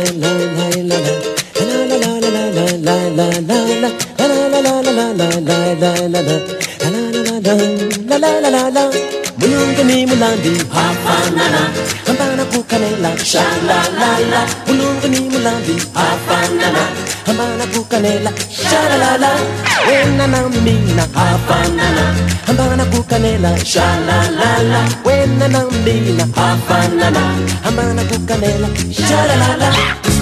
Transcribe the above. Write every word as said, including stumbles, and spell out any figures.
Mulungani mulandi hafanana Hambana kukanela shalalala Mulungani mulandi hafanana Hambana kukanela shalalala Wena na mina hafanana Hambana kukanela shalalala Wena na mina hafanana Hambana kukanela shalalala